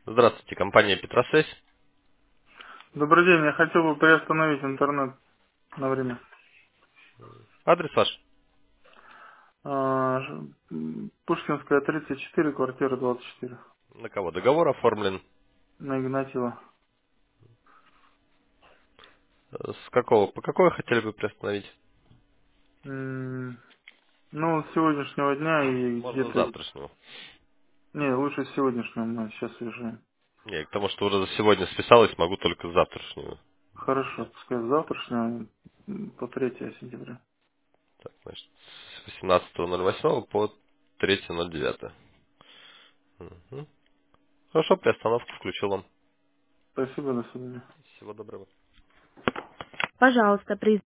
Здравствуйте, компания Петросвязь. Добрый день, я хотел бы приостановить интернет на время. Адрес ваш? Пушкинская, 34, квартира 24. На кого договор оформлен? На Игнатьева. С какого? По какой хотели бы приостановить? Ну, с сегодняшнего дня и Можно с где-то... завтрашнего. Не, лучше с сегодняшнего, мы сейчас уезжаем. Не, к тому, что уже за сегодня списалось, могу только с завтрашнего. Хорошо, пускай с завтрашнего по 3 сентября. Так, значит, с 18.08 по 3.09. Мгм. Хорошо, приостановку включил вам. Спасибо, до свидания. Всего доброго. Пожалуйста, при